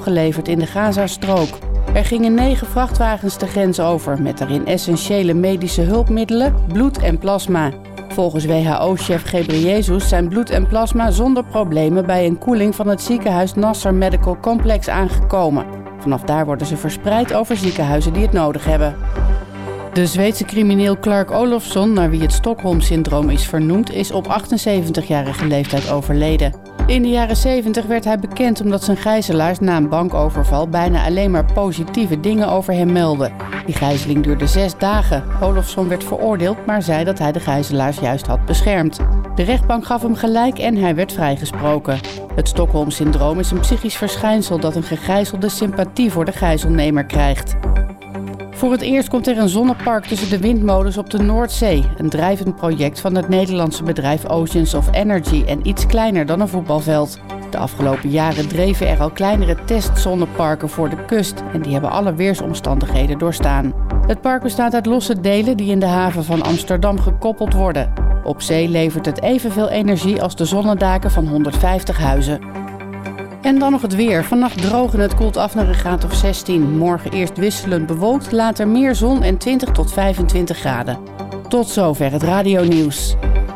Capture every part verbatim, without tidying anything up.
geleverd in de Gazastrook. Er gingen negen vrachtwagens de grens over met daarin essentiële medische hulpmiddelen, bloed en plasma. Volgens W H O-chef Ghebreyesus zijn bloed en plasma zonder problemen bij een koeling van het ziekenhuis Nasser Medical Complex aangekomen. Vanaf daar worden ze verspreid over ziekenhuizen die het nodig hebben. De Zweedse crimineel Clark Olofsson, naar wie het Stockholm-syndroom is vernoemd, is op achtenzeventigjarige leeftijd overleden. In de jaren zeventig werd hij bekend omdat zijn gijzelaars na een bankoverval bijna alleen maar positieve dingen over hem melden. Die gijzeling duurde zes dagen. Olofsson werd veroordeeld, maar zei dat hij de gijzelaars juist had beschermd. De rechtbank gaf hem gelijk en hij werd vrijgesproken. Het Stockholm-syndroom is een psychisch verschijnsel dat een gegijzelde sympathie voor de gijzelnemer krijgt. Voor het eerst komt er een zonnepark tussen de windmolens op de Noordzee. Een drijvend project van het Nederlandse bedrijf Oceans of Energy en iets kleiner dan een voetbalveld. De afgelopen jaren dreven er al kleinere testzonneparken voor de kust en die hebben alle weersomstandigheden doorstaan. Het park bestaat uit losse delen die in de haven van Amsterdam gekoppeld worden. Op zee levert het evenveel energie als de zonnedaken van honderdvijftig huizen. En dan nog het weer. Vannacht droog en het koelt af naar een graad of zestien. Morgen eerst wisselend bewolkt, later meer zon en twintig tot vijfentwintig graden. Tot zover het radionieuws.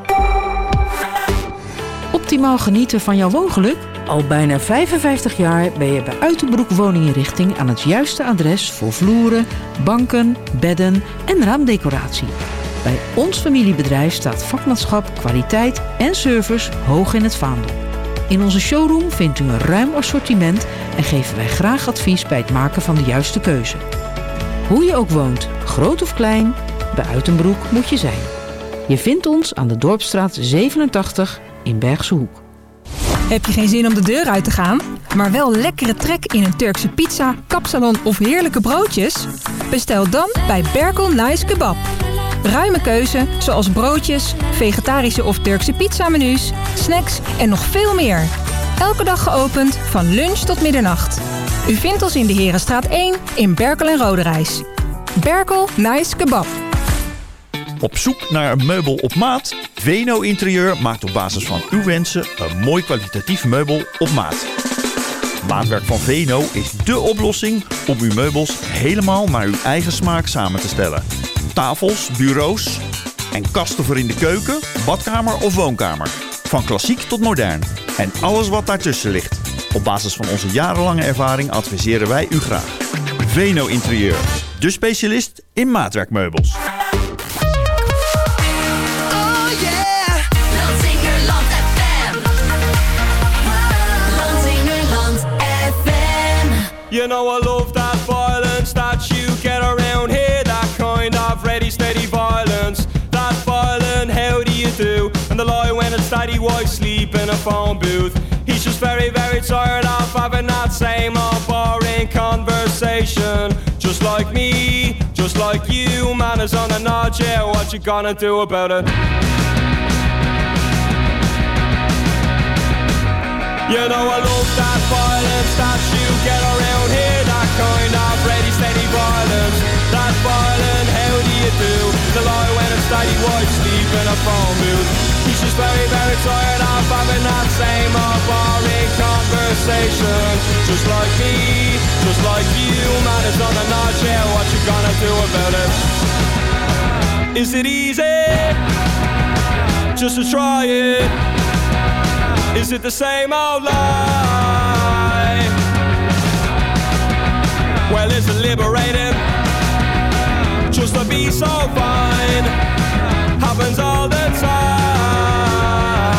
Optimaal genieten van jouw woongeluk? Al bijna vijfenvijftig jaar ben je bij Uitenbroek Woninginrichting aan het juiste adres voor vloeren, banken, bedden en raamdecoratie. Bij ons familiebedrijf staat vakmanschap, kwaliteit en service hoog in het vaandel. In onze showroom vindt u een ruim assortiment en geven wij graag advies bij het maken van de juiste keuze. Hoe je ook woont, groot of klein, bij Uitenbroek moet je zijn. Je vindt ons aan de Dorpsstraat zevenentachtig in Bergse Hoek. Heb je geen zin om de deur uit te gaan, maar wel lekkere trek in een Turkse pizza, kapsalon of heerlijke broodjes? Bestel dan bij Berkel Nice Kebab. Ruime keuze, zoals broodjes, vegetarische of Turkse pizzamenu's, snacks en nog veel meer. Elke dag geopend, van lunch tot middernacht. U vindt ons in de Herenstraat één in Berkel en Roderijs. Berkel Nice Kebab. Op zoek naar een meubel op maat? Veno Interieur maakt op basis van uw wensen een mooi kwalitatief meubel op maat. Maatwerk van Veno is dé oplossing om uw meubels helemaal naar uw eigen smaak samen te stellen. Tafels, bureaus en kasten voor in de keuken, badkamer of woonkamer. Van klassiek tot modern. En alles wat daartussen ligt. Op basis van onze jarenlange ervaring adviseren wij u graag. Veno Interieur, de specialist in maatwerkmeubels. You know I love that violence that you get around here, that kind of ready, steady violence. That violent, how do you do? And the lie when it's daddy wife sleep in a phone booth. He's just very, very tired of having that same old boring conversation. Just like me, just like you, man is on a nod, yeah, what you gonna do about it? You know I love that violence that you get around here, that kind of ready, steady violence. That violent, how do you do? The lie when it's daddy wife sleep in a phone booth. He's just very, very tired of having that same old boring conversation. Just like me, just like you, man is on a notch, yeah, what you gonna do about it? Is it easy just to try it? Is it the same old lie? Well, is it liberating just to be so fine? Happens all the time.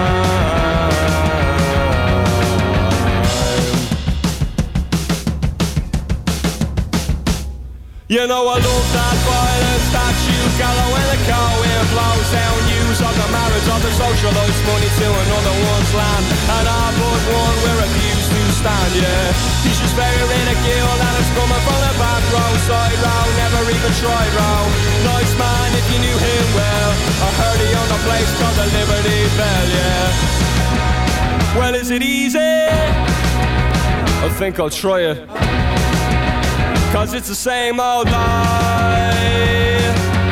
You know I love that violence that you gallow when the cow wind blows down. Use of the marriage of the socialist money to another one's land. And all but one we refuse to stand, yeah. He's just very ridiculed and it's coming from the back row, side row, never even tried row. Nice man if you knew him well. I heard he owned a place called the Liberty Bell, yeah. Well, is it easy? I think I'll try it. Cause it's the same old lie.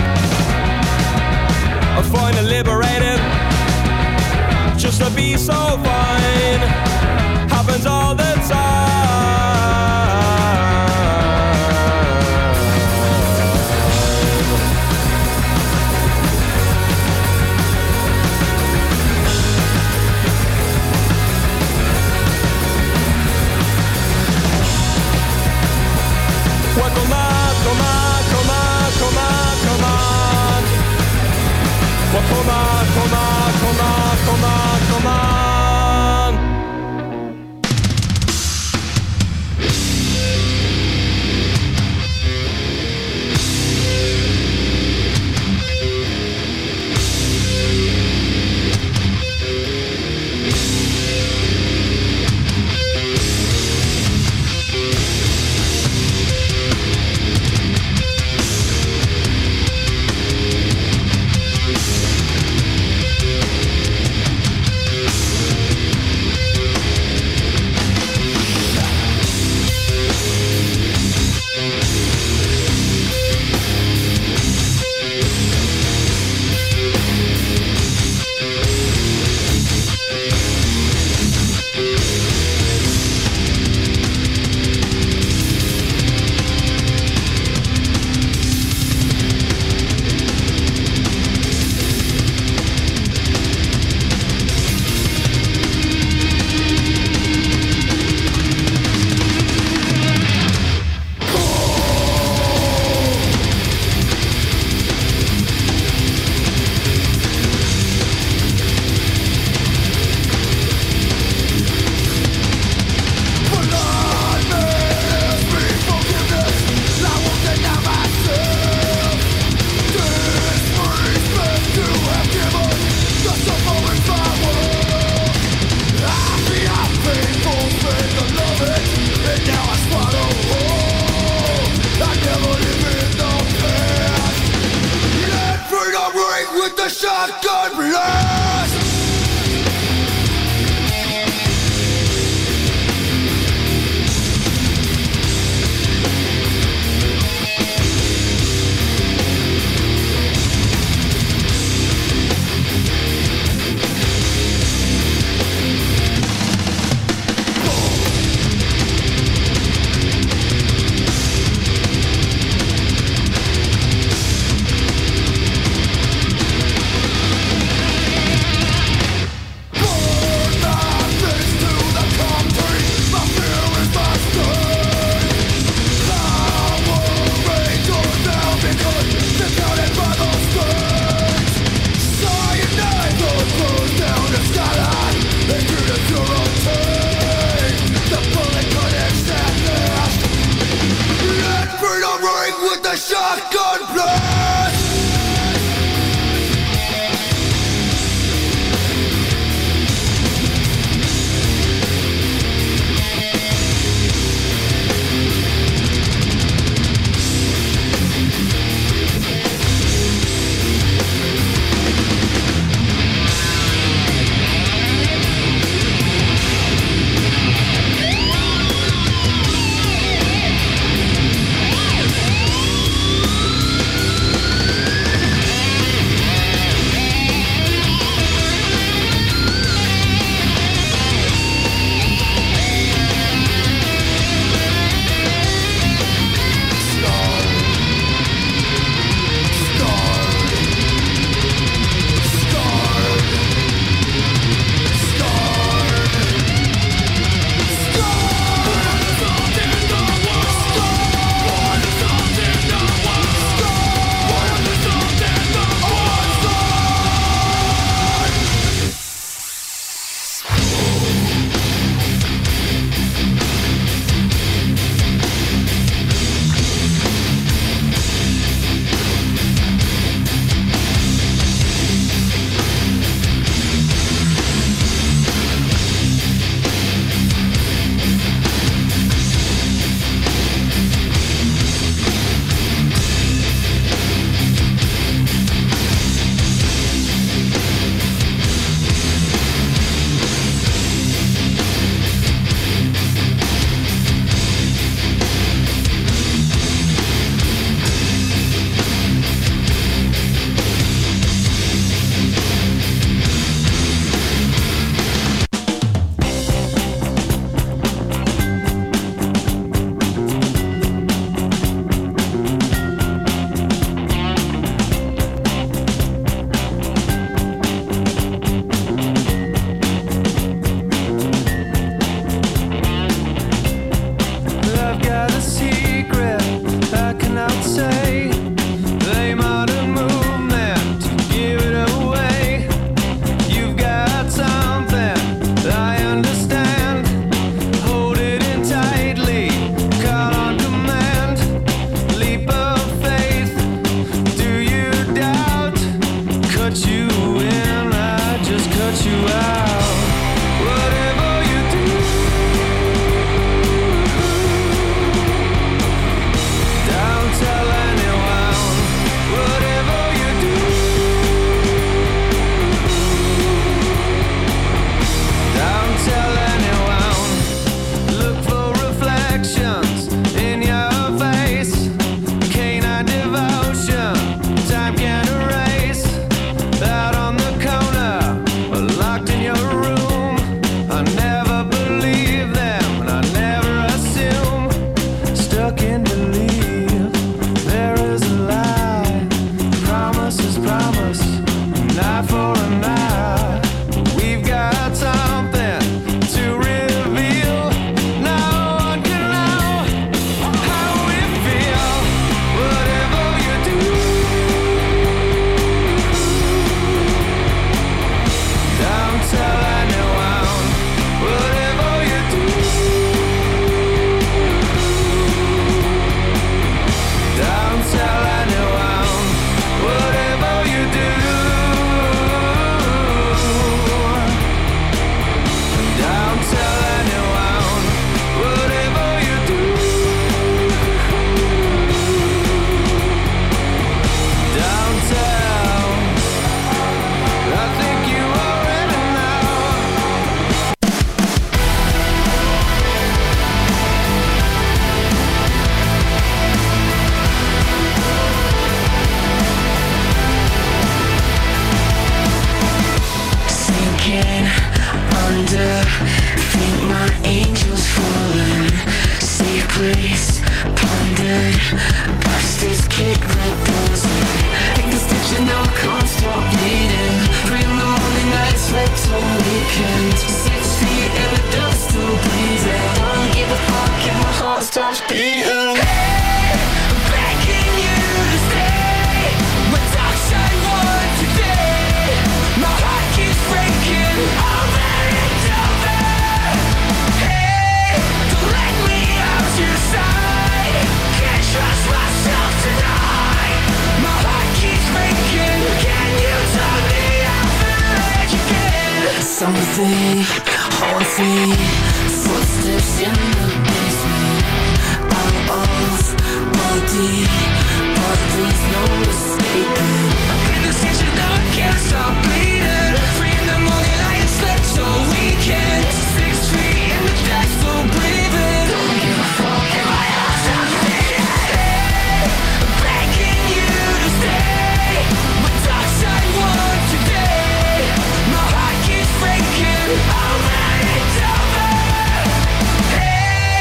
I find it liberating just to be so fine. Happens all the time. come on, come on, come on, come on, come on. disgrace, plundered, bastards kick the doors in. Take the stitch and now I can't stop bleeding. Three in the morning, I slept all weekend. Six feet in the dust, still breathing. Don't give a fuck if my heart stops beating. Hey, I'm begging you to stay. My dark side won today. My heart keeps breaking over and over. Hey, don't let me out your side. Can't trust myself tonight. My heart keeps breaking. Can you tell me I'll let you get? Something haunting, footsteps in the basement. Out of body, but there's no escaping. In the city, now I can't stop bleeding. Three in the morning, I ain't slept all weekend. Six feet in the dark, still breathing. Don't give a fuck if my heart stops beating. Hey, I'm begging you to stay. My dark side won today. My heart keeps breaking over and over. Hey,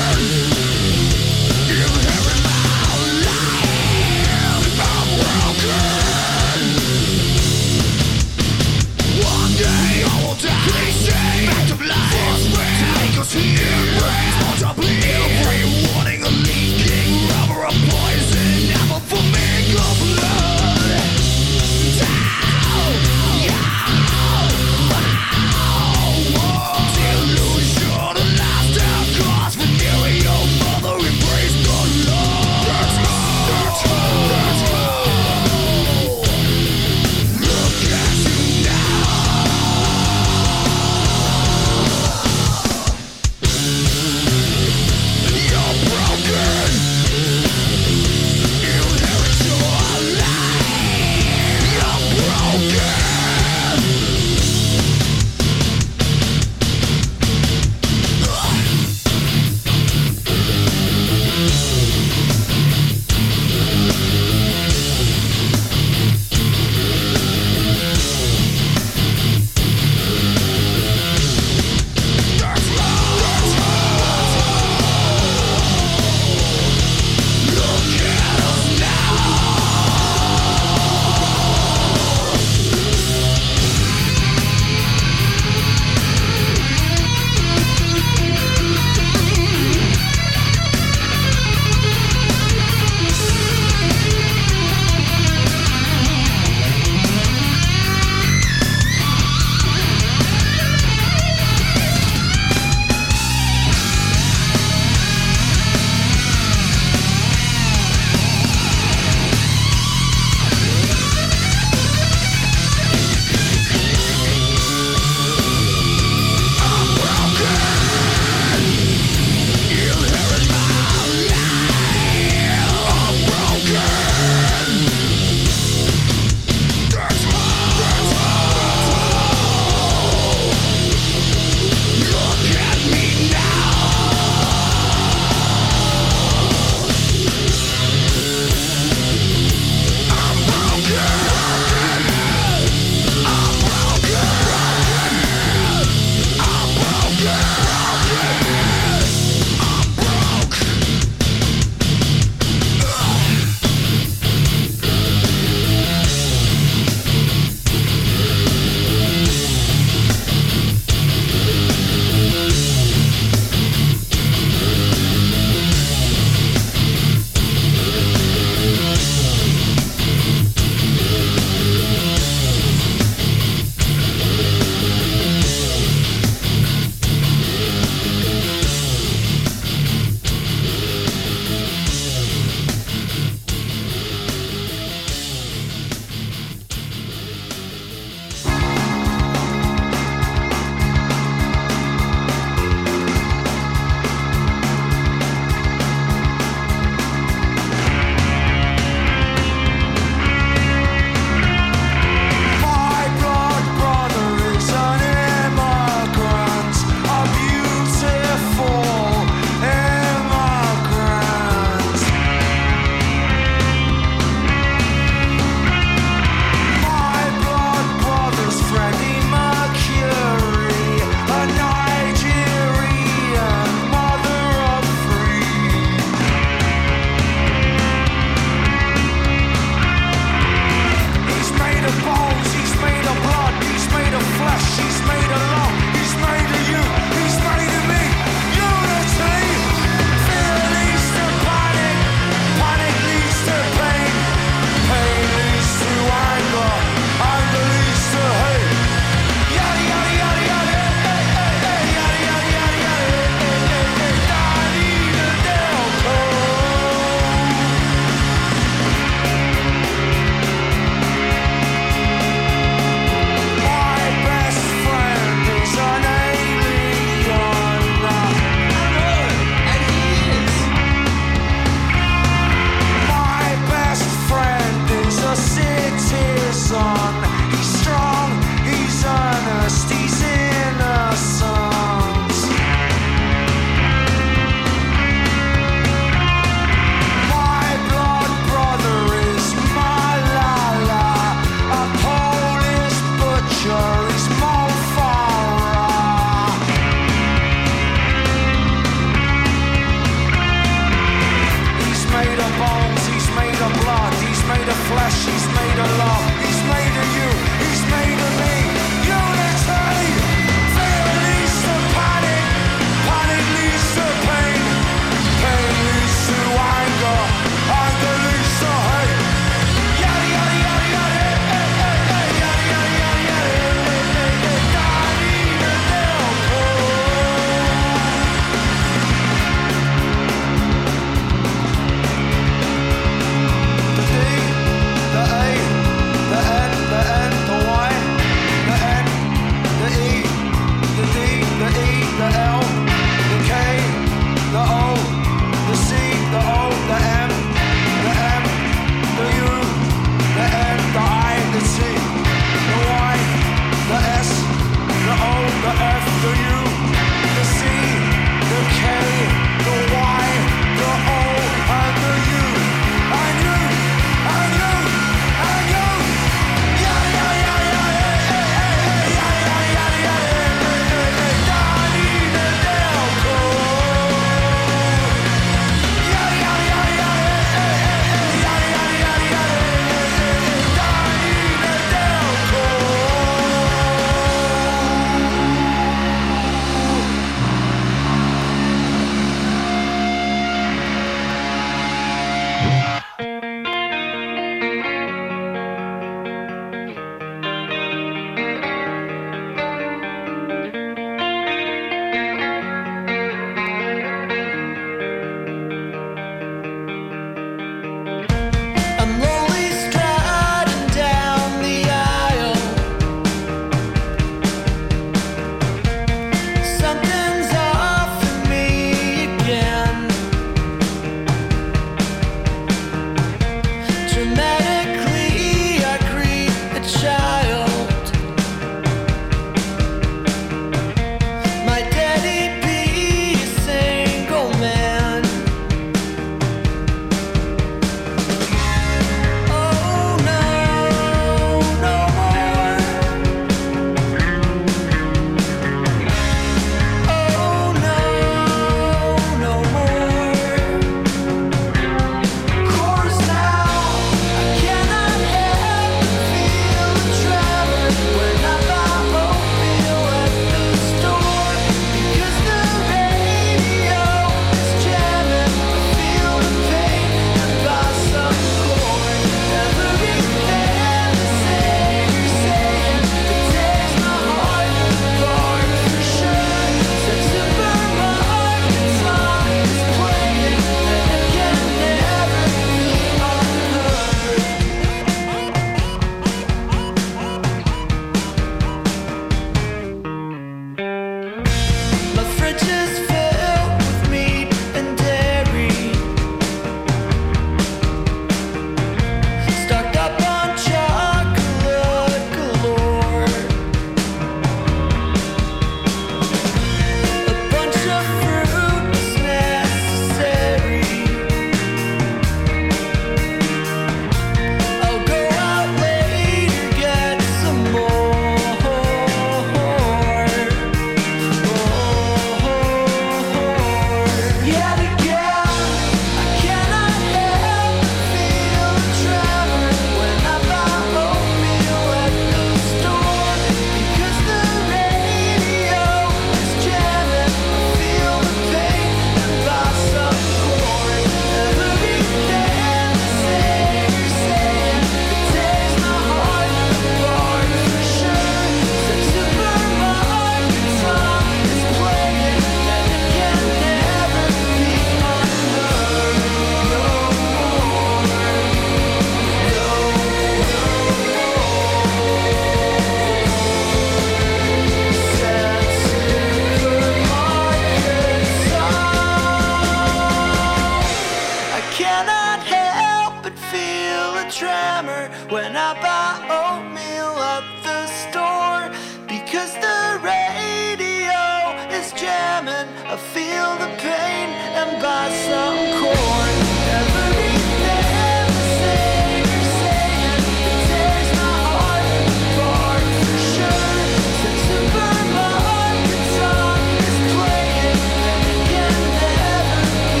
I feel the pain and buy some corn. Everything I'm saying, you're saying, it tears my heart apart for sure. September, my heart song is playing, and it can never be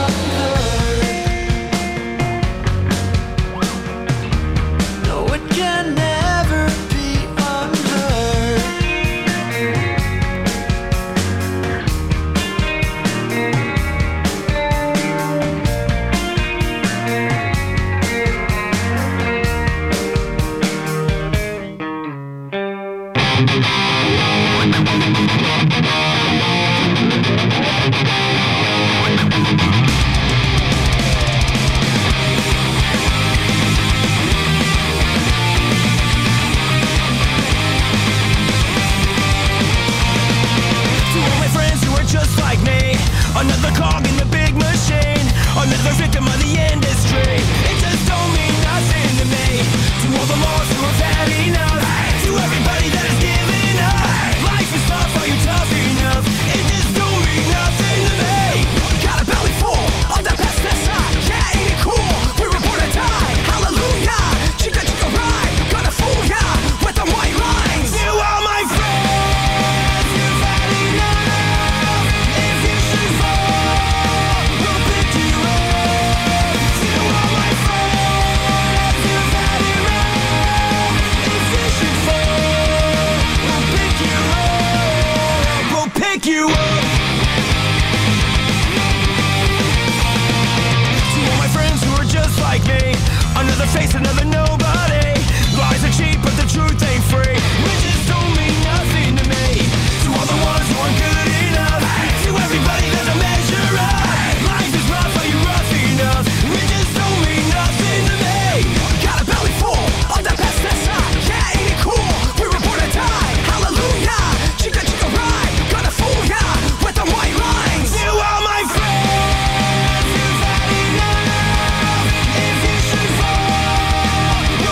unheard. No, it can never be unheard. To all my friends who are just like me, another cog in the big machine, another victim of the industry. It just don't mean nothing to me. To all the laws who have had enough, to everybody that has given up, life is tough, are you tough enough? It just don't mean nothing to me. Got a belly full of that pesticide, yeah, ain't it cool? We were born to die, hallelujah. Chica chica ride, gonna fool ya with the white lines. To all my friends, you've had enough. If you should fall, we'll pick you up. To all my friends, you've had enough. If you should fall, we'll pick you up. We'll pick you up. To all my friends who are just like me, another face, another nobody. Lies are cheap, but the truth ain't free. Riches don't mean nothing to me. To all the ones who aren't good enough, to everybody there's a measure up. Life is rough, are you rough enough? Riches don't mean nothing to me. Got a belly full of that pesticide, yeah, ain't it cool? We were born to die, hallelujah. Chica chica ride, gonna fool ya with the white lines. To all my friends, you've had enough. If you should fall,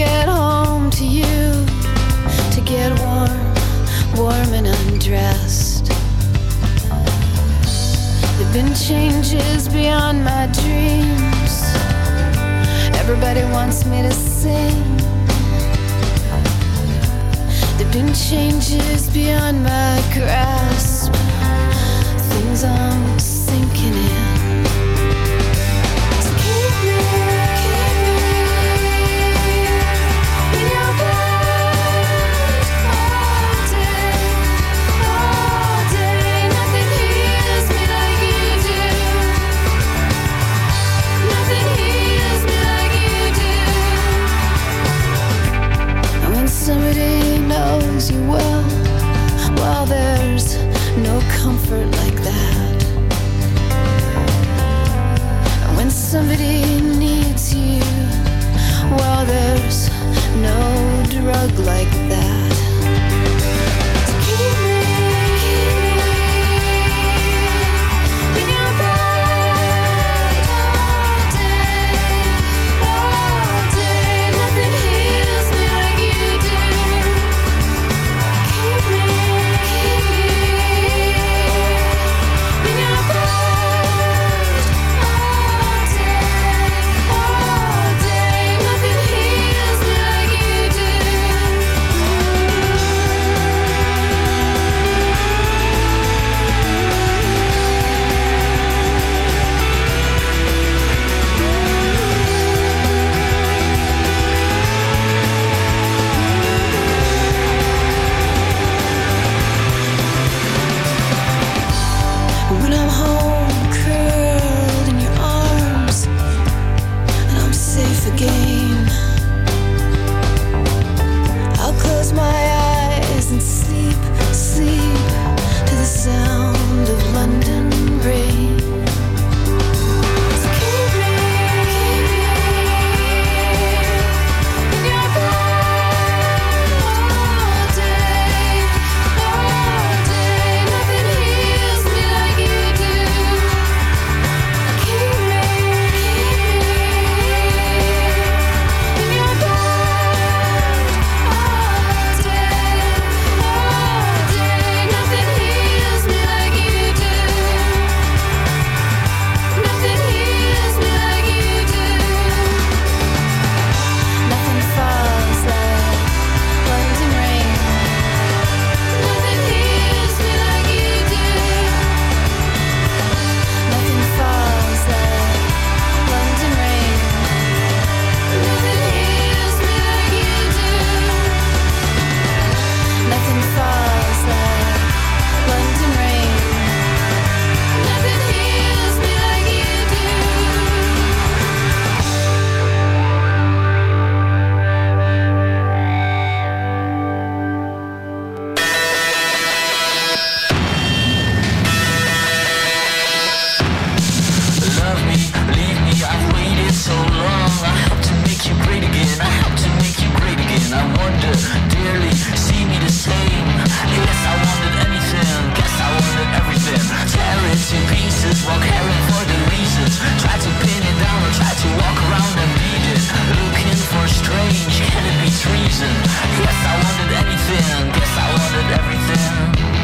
get home to you, to get warm, warm and undressed. There've been changes beyond my dreams. Everybody wants me to sing. There've been changes beyond my grasp. Things I'm sinking in. Somebody knows you well, well, there's no comfort like that. And when somebody needs you, well, there's no drug like that. To keep me, keep me in your bed all day, all day. Nothing heals me like you do. Keep me, keep me in your bed all day, all day. Nothing heals me like you do. When I'm home, curled in your arms, and I'm safe again, I'll close my eyes and sleep, sleep to the sound of London rain. So keep me, keep me in your bed all day, all day. Nothing heals me like you do. Keep me, keep me in your bed all day, all day. Nothing heals me like you do. Nothing heals me like you do. Nothing falls like London rain. Nothing heals me like you do. Nothing falls like London rain. Nothing heals me like you do. Nothing falls like London rain. Nothing heals me like you do. Love me, leave me, I've waited so long. I helped to make you great again, I helped to make you great again. I wonder, dearly, see me the same. Yes, I wanted anything, guess I wanted everything. Tear it to pieces while caring for the reasons. Try to pin it down or try to walk around and beat it. Looking for strange, can it be treason? Yes, I wanted anything, guess I wanted everything.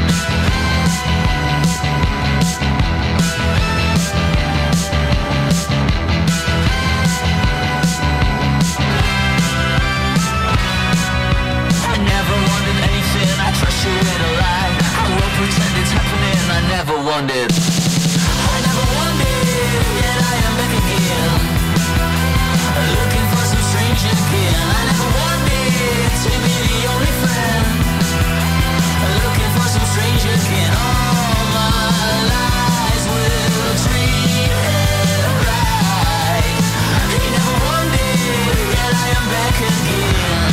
I never wanted anything, I trust you with a lie. I will pretend it's happening, I never wanted. I never wanted, yet I am back again. Looking for some strange again. I never wanted to be the only friend. Looking for some strange again. All my lies will treat it right. You never wanted, yet I am back again.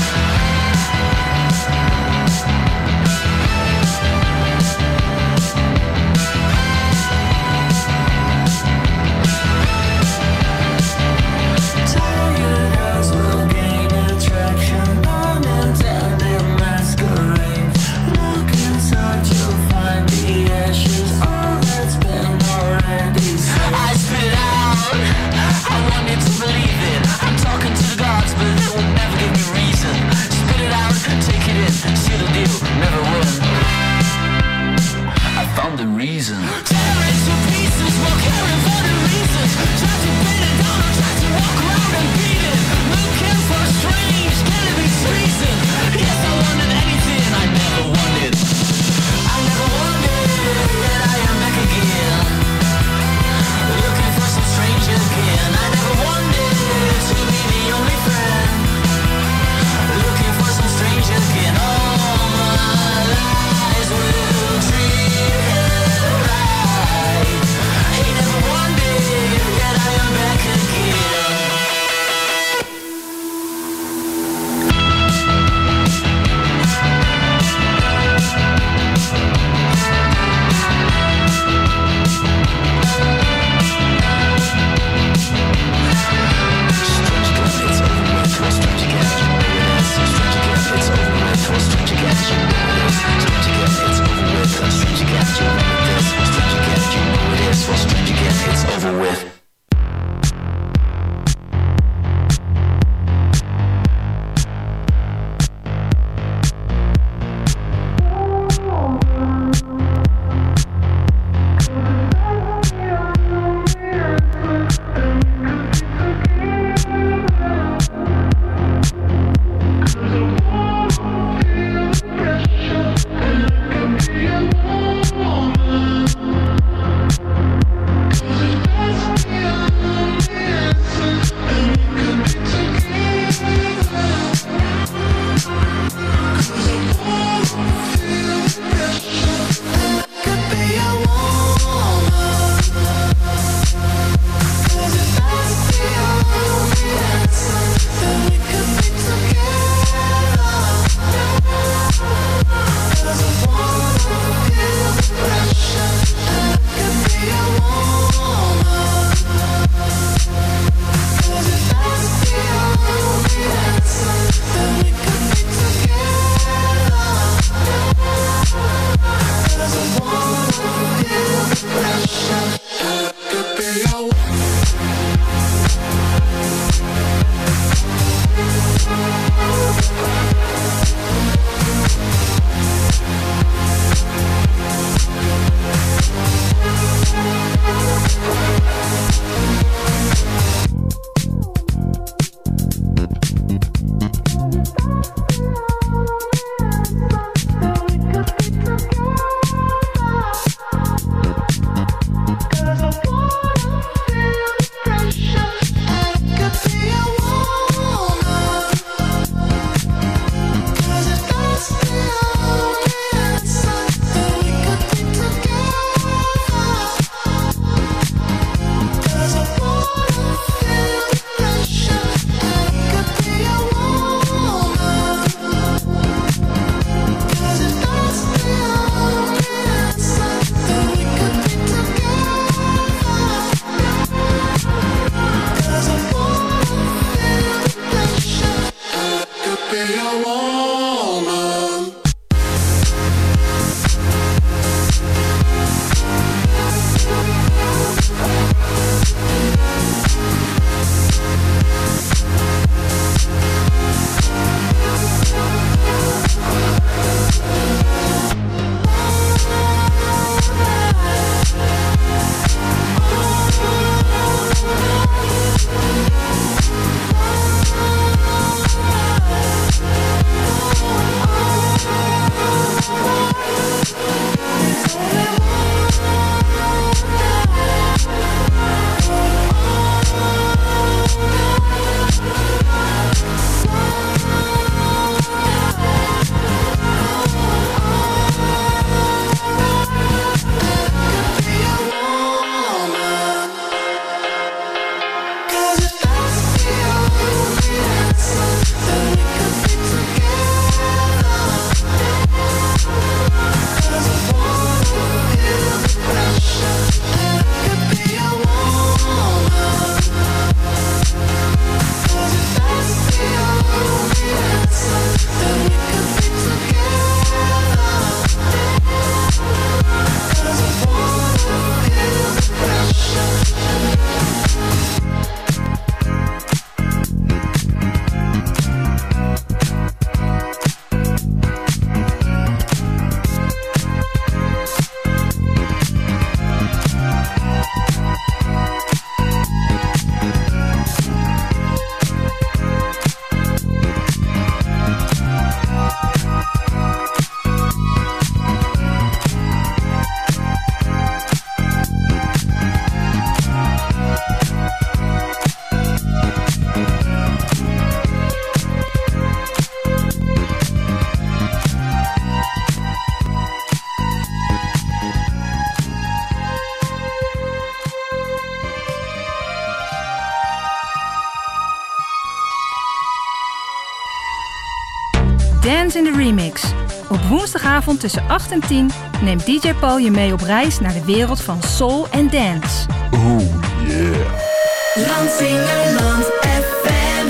Dance in the Remix. Op woensdagavond tussen acht en tien neemt D J Paul je mee op reis naar de wereld van soul en dance. Oh yeah. Landsingerland F M.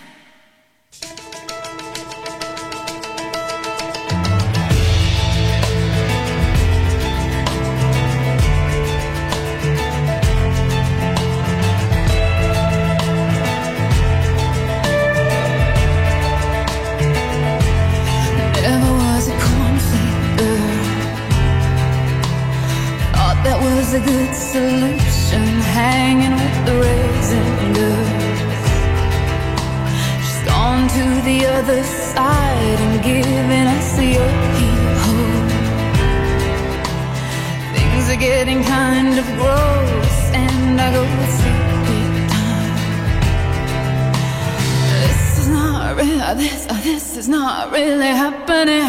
Never was a cornflake girl. Thought that was a good solution, hanging with the raisin girls. She's gone to the other side and given us the yo-ho. Things are getting kind of gross, and I go with sleepy time. This is not real. This, uh, this is not really happening.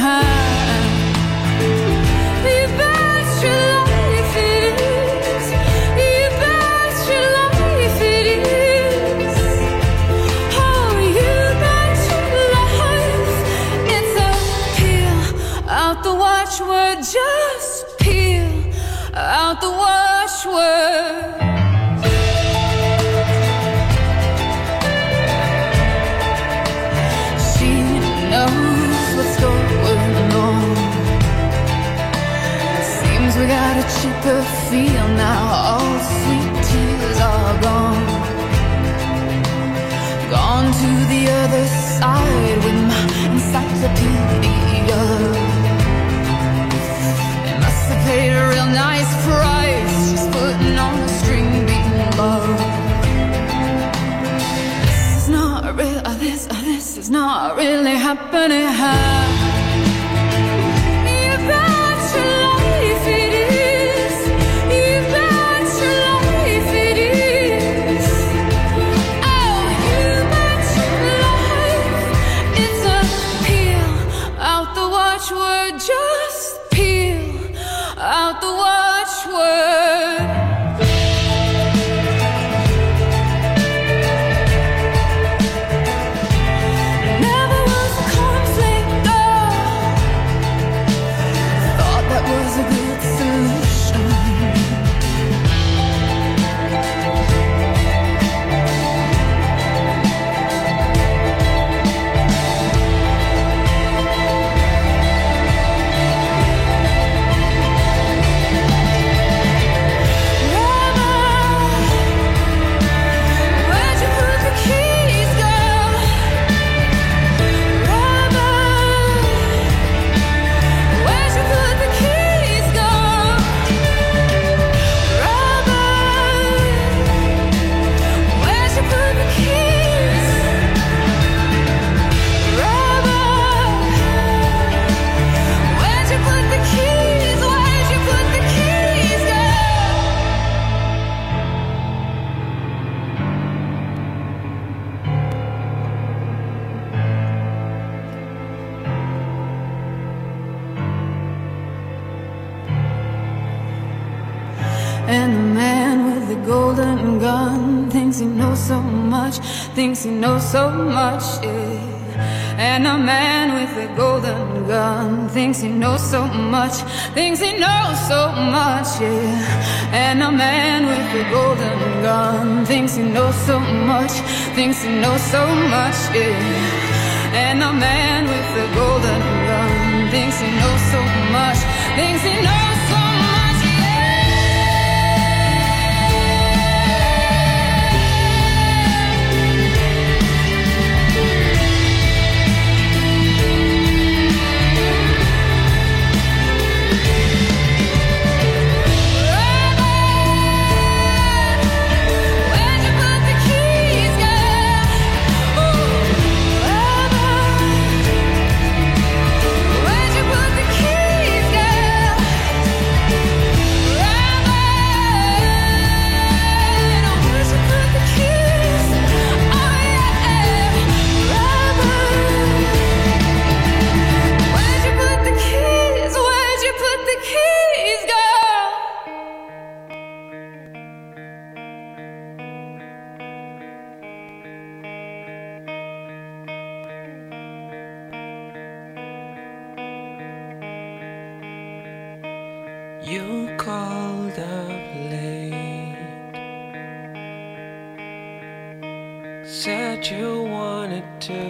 You bet your life it is. You bet your life it is. Oh, you bet your life. It's a peel out the watchword. Just peel out the watchword. She knows what's going on. Seems we got a cheaper feel now. All sweet tears are gone. Gone to the other side with my encyclopedia. They must have paid a real nice price. She's putting on the string beating love. This is not real. Uh, this, uh, this is not really happening. You bet your life it is. You bet your life it is. Oh, you bet your life. It's a peel out the watchword. Just peel out the watchword. Never was a cornflake girl. Thought that was a good solution. Where'd you put the keys, girl? Robert, where'd you put the keys, girl? Robert, where'd you put the keys? Robert, where'd you put the keys? Where'd you put the keys, girl? And the man with the golden gun thinks he knows so much, thinks he knows so much, yeah. And the man with the golden gun thinks he knows so much, thinks he knows so much, yeah. And the man with the golden gun thinks he knows so much, thinks he knows so much, yeah. And the man with the golden gun thinks he knows so much, thinks he knows so much, yeah. Where'd you put the keys, girl? Where'd you put the keys, girl? You called up late, said you wanted to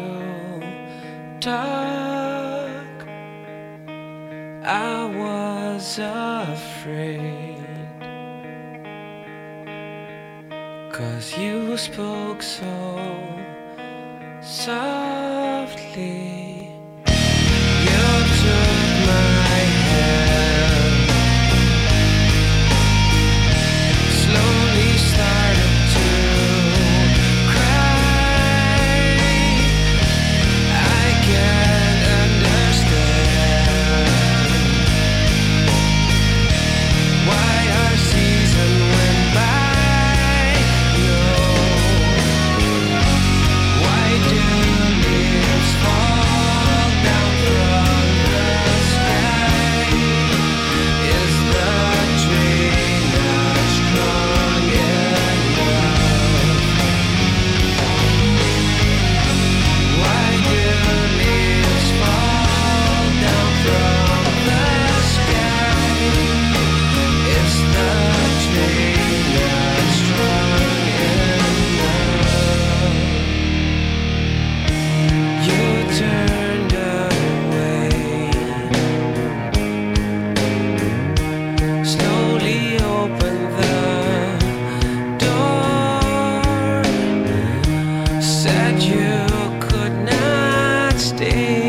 talk. I was afraid, 'cause you spoke so softly. You took my hand, slowly started to cry. I can't understand why our season went by. No, why do leaves fall down from the sky? Is the tree not strong enough? Why do leaves fall down from the sky? Is the tree not strong enough? You turned away, slowly opened the door, said you could not stay.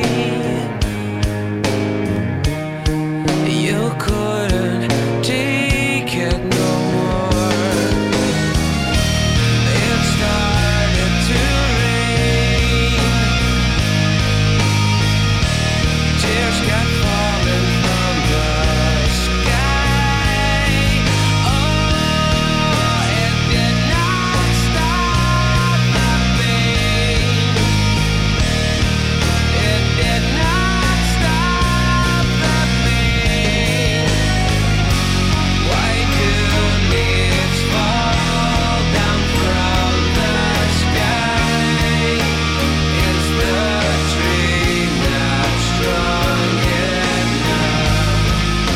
You couldn't take it no more. It started to rain, tears got falling from the sky. Oh, it did not stop the pain. It did not stop the pain. Why do leaves fall down from the sky? Is the tree not strong enough?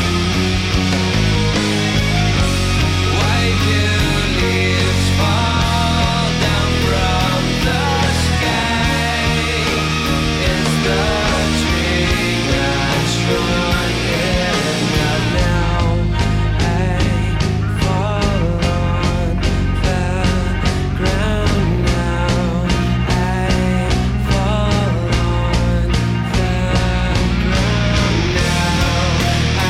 Why do leaves fall down from the sky? Is the tree not strong enough? Now I fall on the ground. Now I fall on the ground. Now I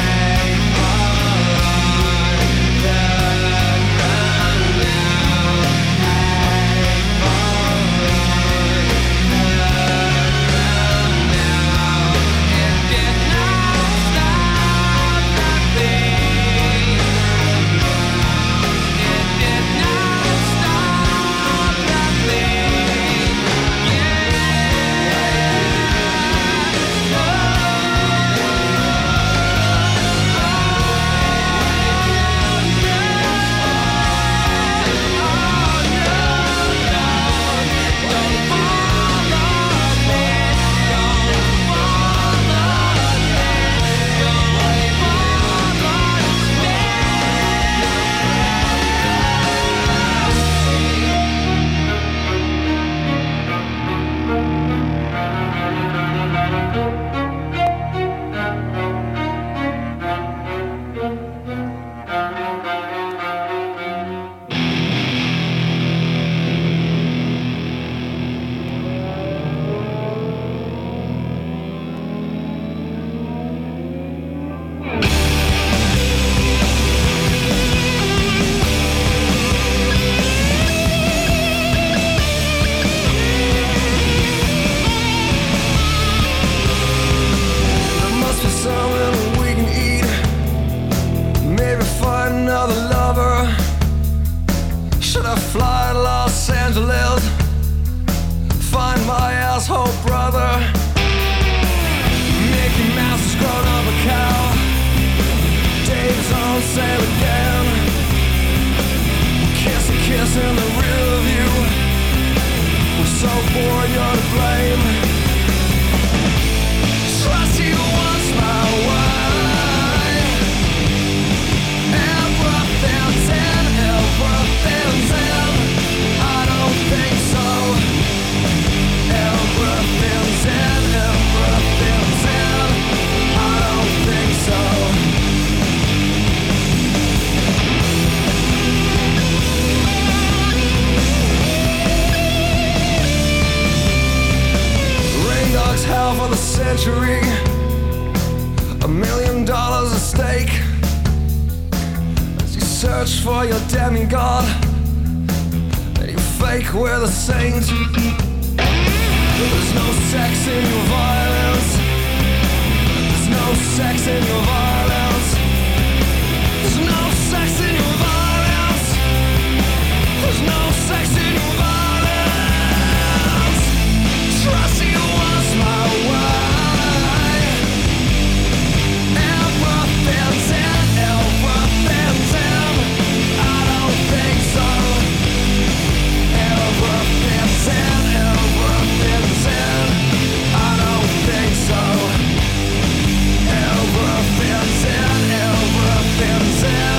There must be something we can eat. Maybe find another lover. Should I fly to Los Angeles? Find my asshole brother. Mickey Mouse has grown up a cow. Dave's on sale again. Kiss a kiss in the rear view. We're so bored, you're to blame. Trust you once, my wife. trial for the century. A million dollars at stake as you search for your demigod and you fake we're the saint. There's no sex in your violence. There's no sex in your violence. There's no sex in your violence. There's no sex in your violence. Trust you was my way. Everything's in, everything's in. I don't think so. Everything's in, everything's in. I don't think so. Everything's in, everything's in.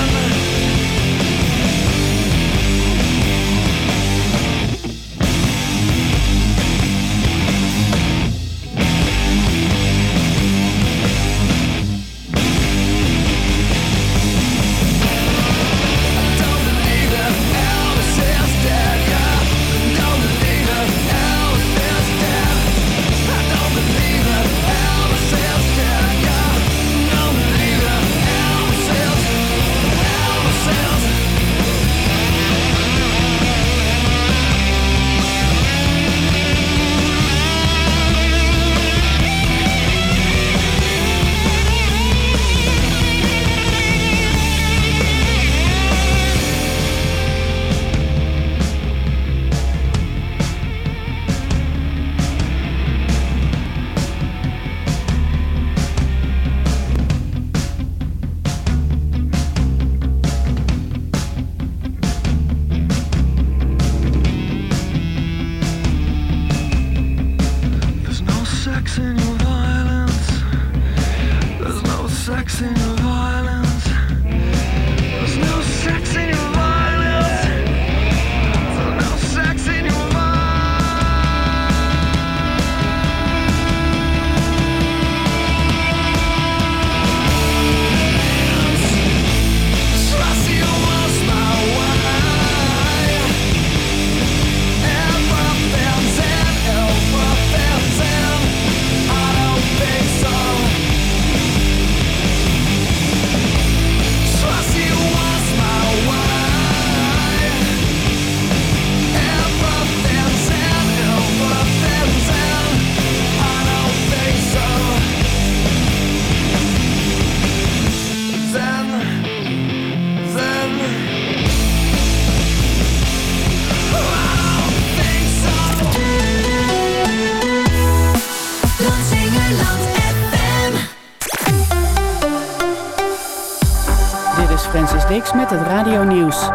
Met het radionieuws.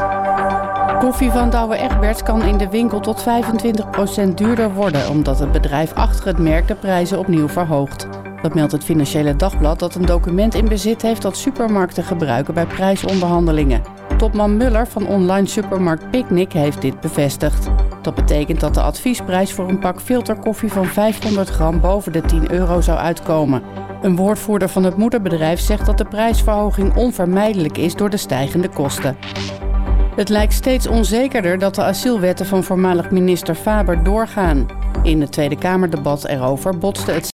Koffie van Douwe Egberts kan in de winkel tot vijfentwintig procent duurder worden, omdat het bedrijf achter het merk de prijzen opnieuw verhoogt. Dat meldt het Financiële Dagblad, dat een document in bezit heeft dat supermarkten gebruiken bij prijsonderhandelingen. Topman Muller van online supermarkt Picnic heeft dit bevestigd. Dat betekent dat de adviesprijs voor een pak filterkoffie van vijfhonderd gram boven de tien euro zou uitkomen. Een woordvoerder van het moederbedrijf zegt dat de prijsverhoging onvermijdelijk is door de stijgende kosten. Het lijkt steeds onzekerder dat de asielwetten van voormalig minister Faber doorgaan. In het Tweede Kamerdebat erover botste het